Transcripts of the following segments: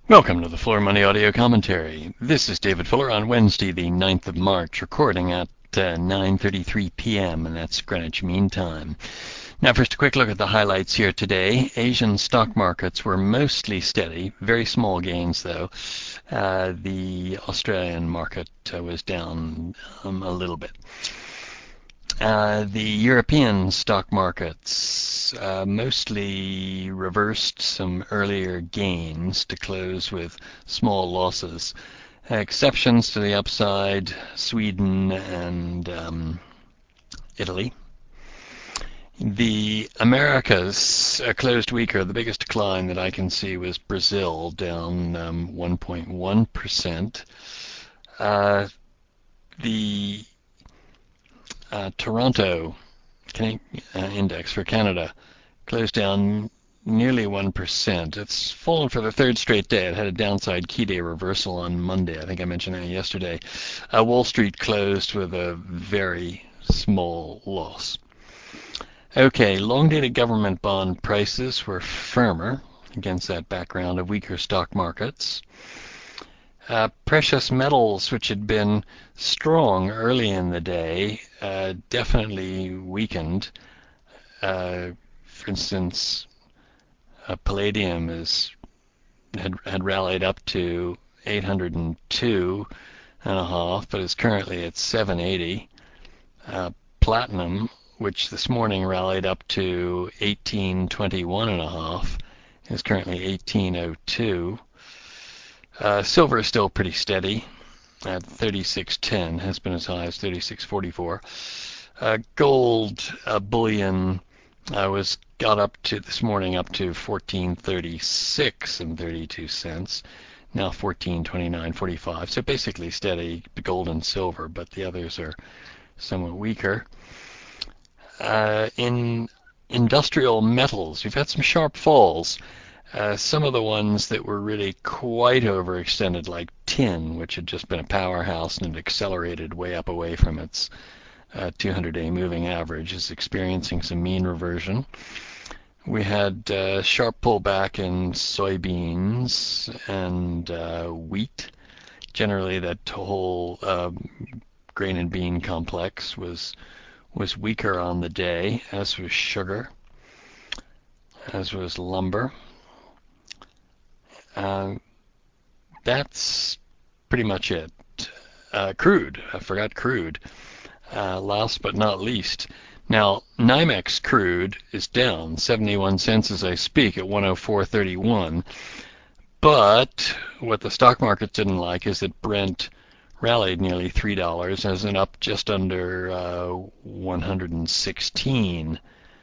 Welcome to the Floor Money Audio Commentary. This is David Fuller on Wednesday, the 9th of March, recording at 9:33 p.m., and that's Greenwich Mean Time. Now, first a quick look at the highlights here today. Asian stock markets were mostly steady, very small gains though. The Australian market was down a little bit. The European stock markets mostly reversed some earlier gains to close with small losses. Exceptions to the upside, Sweden and Italy. The Americas closed weaker. The biggest decline that I can see was Brazil, down 1.1%. The Toronto index for Canada closed down nearly 1%. It's fallen for the third straight day. It had a downside key day reversal on Monday. I think I mentioned that yesterday. Wall Street closed with a very small loss. Okay, long-dated government bond prices were firmer against that background of weaker stock markets. Precious metals, which had been strong early in the day, definitely weakened. For instance, palladium had rallied up to 802.5, but is currently at 780. Platinum, which this morning rallied up to 1821.5, is currently 1802. Silver is still pretty steady at 36.10, has been as high as 36.44. Gold bullion got up to this morning up to 1436 and 32 cents. Now 1429.45. So basically steady gold and silver, but the others are somewhat weaker. In industrial metals, we've had some sharp falls. Some of the ones that were really quite overextended, like tin, which had just been a powerhouse and had accelerated way up away from its 200-day moving average, is experiencing some mean reversion. We had sharp pullback in soybeans and wheat. Generally, that whole grain and bean complex was weaker on the day, as was sugar, as was lumber. That's pretty much it. Crude, I forgot crude. Last but not least. Now, NYMEX crude is down 71 cents as I speak at 104.31. But what the stock market didn't like is that Brent rallied nearly $3 as an up just under $116.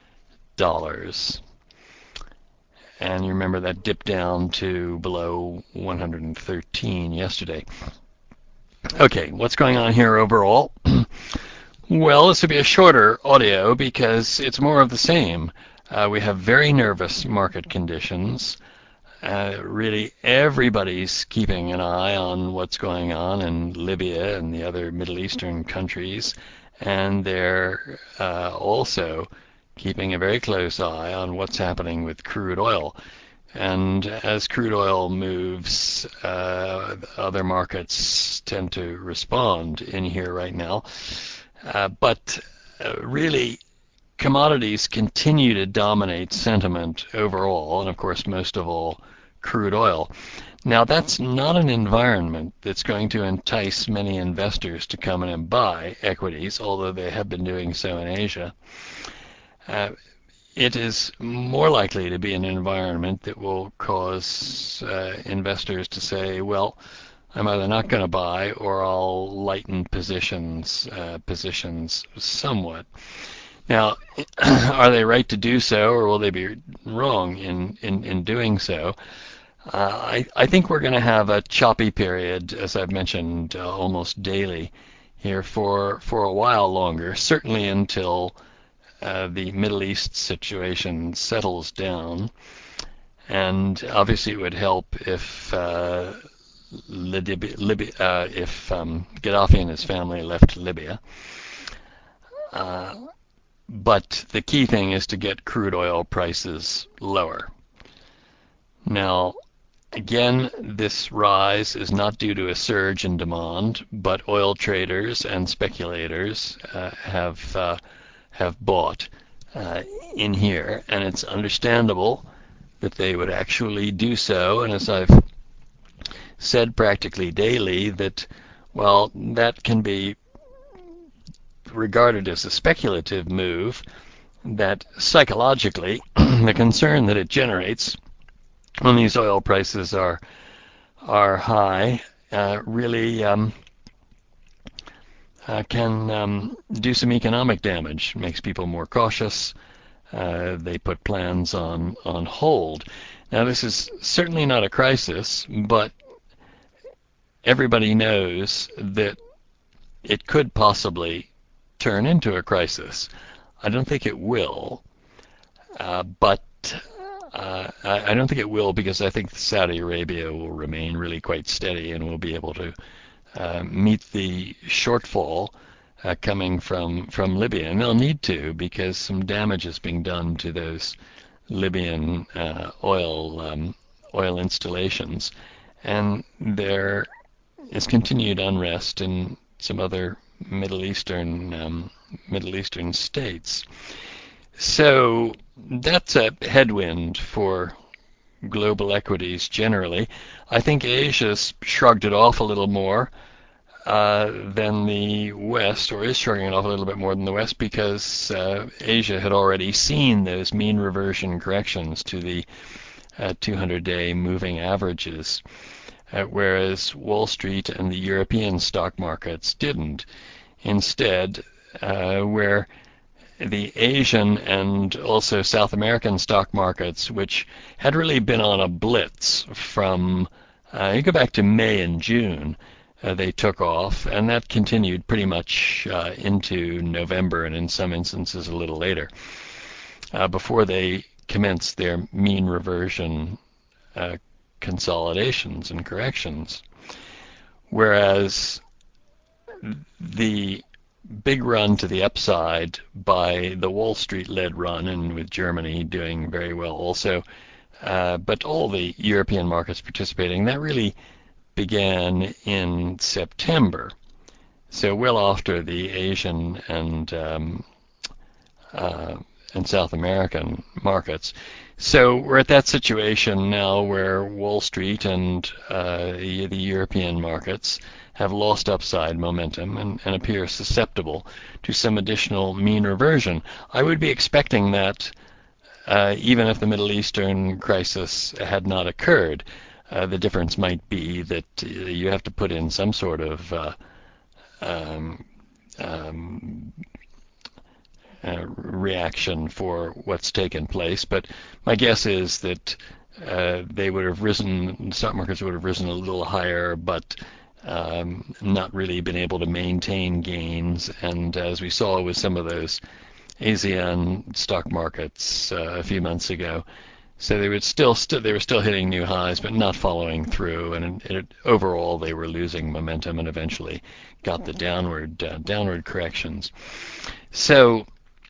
And you remember that dipped down to below 113 yesterday. Okay, what's going on here overall? Well, this will be a shorter audio because it's more of the same. We have very nervous market conditions. Really, everybody's keeping an eye on what's going on in Libya and the other Middle Eastern countries, and they're also keeping a very close eye on what's happening with crude oil. And as crude oil moves, other markets tend to respond in here right now. But really, commodities continue to dominate sentiment overall, and of course, most of all, crude oil. Now, that's not an environment that's going to entice many investors to come in and buy equities, although they have been doing so in Asia. It is more likely to be an environment that will cause investors to say, well, I'm either not going to buy or I'll lighten positions somewhat. Now, are they right to do so, or will they be wrong in doing so? I think we're going to have a choppy period, as I've mentioned almost daily here for a while longer, certainly until the Middle East situation settles down. And obviously it would help if Gaddafi and his family left Libya. But the key thing is to get crude oil prices lower. Now, Again, this rise is not due to a surge in demand, but oil traders and speculators have bought uh, in here, and it's understandable that they would actually do so. And as I've said practically daily, that while that can be regarded as a speculative move, that psychologically the concern that it generates when these oil prices are high really can do some economic damage. Makes people more cautious. They put plans on hold. Now, this is certainly not a crisis, but everybody knows that it could possibly turn into a crisis. I don't think it will, but I don't think it will because I think Saudi Arabia will remain really quite steady and will be able to meet the shortfall coming from Libya. And they'll need to because some damage is being done to those Libyan oil installations. And there is continued unrest in some other Middle Eastern states. So that's a headwind for global equities generally. I think Asia's shrugged it off a little more than the West, or is shrugging it off a little bit more than the West, because Asia had already seen those mean reversion corrections to the 200-day moving averages, whereas Wall Street and the European stock markets didn't. Instead, where the Asian and also South American stock markets, which had really been on a blitz from, you go back to May and June, they took off, and that continued pretty much into November, and in some instances a little later, before they commenced their mean reversion consolidations and corrections. Whereas the big run to the upside by the Wall Street-led run, and with Germany doing very well also, but all the European markets participating, that really began in September. So well after the Asian and South American markets. So we're at that situation now where Wall Street and the European markets have lost upside momentum and appear susceptible to some additional mean reversion. I would be expecting that even if the Middle Eastern crisis had not occurred. The difference might be that you have to put in some sort of reaction for what's taken place. But my guess is that they would have risen, stock markets would have risen a little higher, but not really been able to maintain gains. And as we saw with some of those ASEAN stock markets a few months ago, so they were still hitting new highs, but not following through. And overall, they were losing momentum, and eventually got the downward corrections. So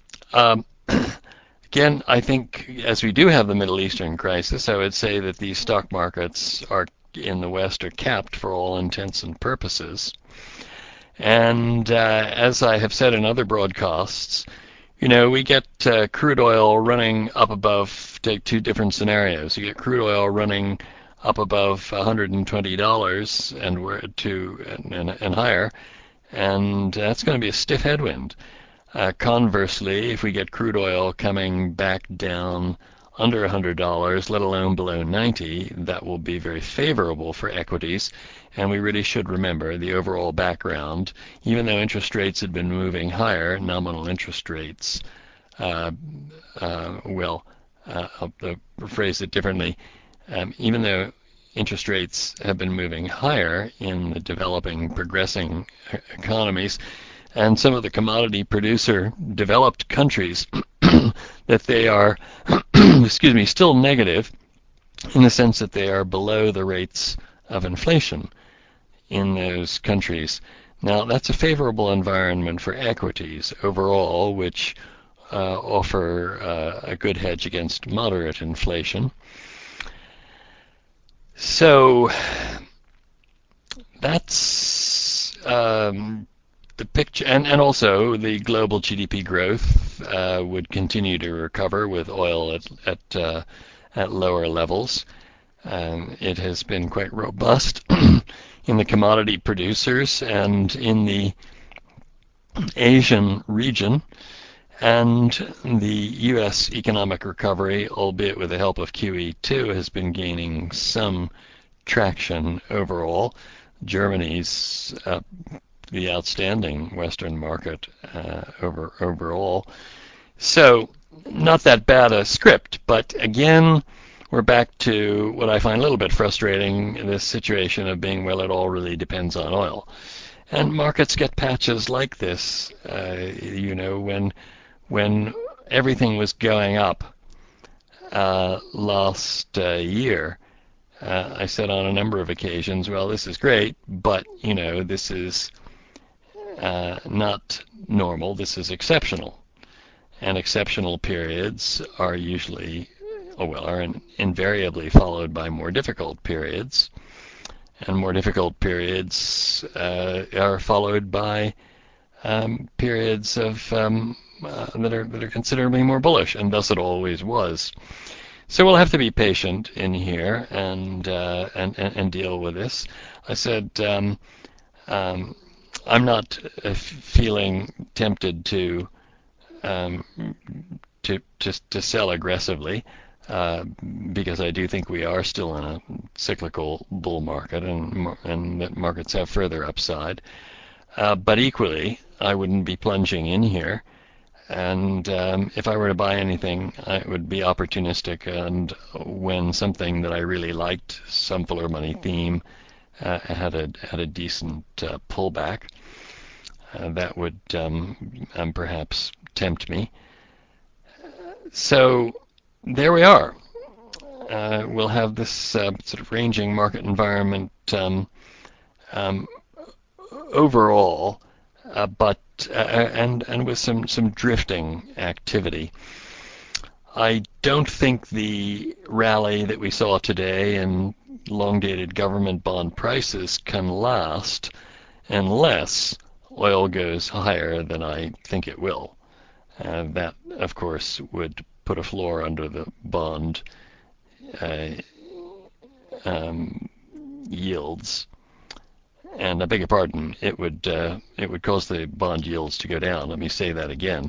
again, I think as we do have the Middle Eastern crisis, I would say that these stock markets are in the West are capped for all intents and purposes. And as I have said in other broadcasts, we get crude oil running up above, take two different scenarios. You get crude oil running up above $120 and higher, and that's going to be a stiff headwind. Conversely, if we get crude oil coming back down under $100, let alone below 90, that will be very favorable for equities. And we really should remember the overall background. Even though interest rates had been moving higher, nominal interest rates, I'll phrase it differently, even though interest rates have been moving higher in the developing, progressing economies, and some of the commodity producer developed countries, that they are, still negative in the sense that they are below the rates of inflation in those countries. Now, that's a favorable environment for equities overall, which offer a good hedge against moderate inflation. So that's the picture, and also the global GDP growth would continue to recover with oil at lower levels. It has been quite robust in the commodity producers and in the Asian region, and the U.S. economic recovery, albeit with the help of QE2, has been gaining some traction overall. Germany's the outstanding Western market overall. So not that bad a script, but again, we're back to what I find a little bit frustrating, this situation of being, well, it all really depends on oil. And markets get patches like this, when everything was going up last year. I said on a number of occasions, well, this is great, but this is not normal. This is exceptional, and exceptional periods are invariably followed by more difficult periods, and more difficult periods are followed by periods of that are considerably more bullish, and thus it always was. So we'll have to be patient in here and deal with this. I said I'm not feeling tempted to sell aggressively because I do think we are still in a cyclical bull market, and that markets have further upside. But equally, I wouldn't be plunging in here. And if I were to buy anything, I would be opportunistic. And when something that I really liked, some fuller money theme, had a decent pullback, that would perhaps tempt me. So there we are. We'll have this sort of ranging market environment overall, but and with some drifting activity. I don't think the rally that we saw today in long-dated government bond prices can last unless oil goes higher than I think it will. That, of course, would put a floor under the bond yields. And I beg your pardon, it would cause the bond yields to go down. Let me say that again.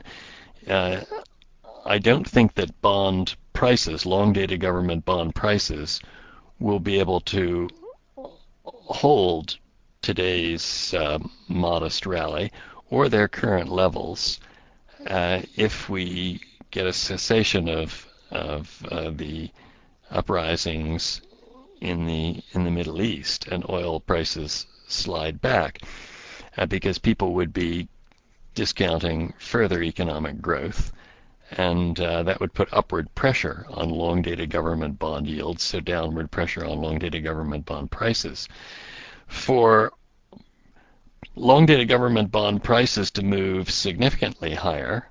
I don't think that bond prices, long-dated government bond prices, will be able to hold today's modest rally or their current levels if we get a cessation of the uprisings in the Middle East and oil prices slide back, because people would be discounting further economic growth, and that would put upward pressure on long-dated government bond yields, so downward pressure on long-dated government bond prices. For long-dated government bond prices to move significantly higher,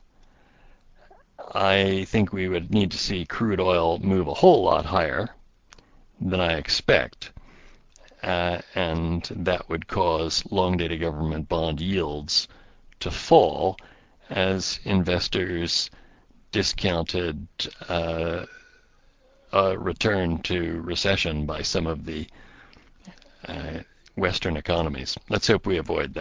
I think we would need to see crude oil move a whole lot higher than I expect, and that would cause long-dated government bond yields to fall as investors discounted a return to recession by some of the Western economies. Let's hope we avoid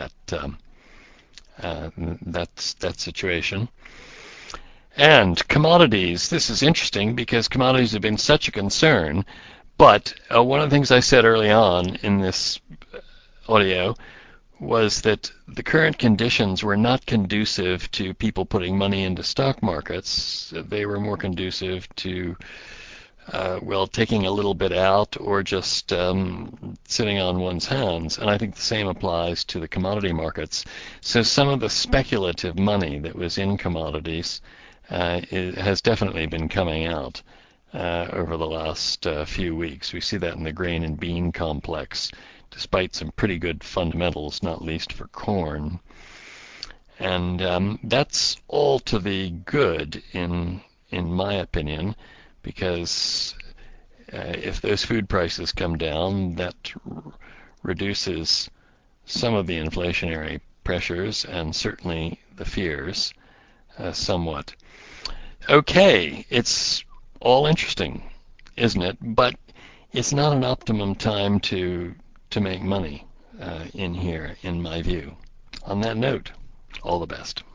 that situation. And commodities. This is interesting because commodities have been such a concern. But one of the things I said early on in this audio was that the current conditions were not conducive to people putting money into stock markets. They were more conducive to, taking a little bit out or just sitting on one's hands. And I think the same applies to the commodity markets. So some of the speculative money that was in commodities has definitely been coming out over the last few weeks. We see that in the grain and bean complex, despite some pretty good fundamentals, not least for corn. And that's all to the good, in my opinion, because If those food prices come down, that reduces some of the inflationary pressures and certainly the fears somewhat. Okay, it's all interesting, isn't it? But it's not an optimum time to make money in here, in my view. On that note, all the best.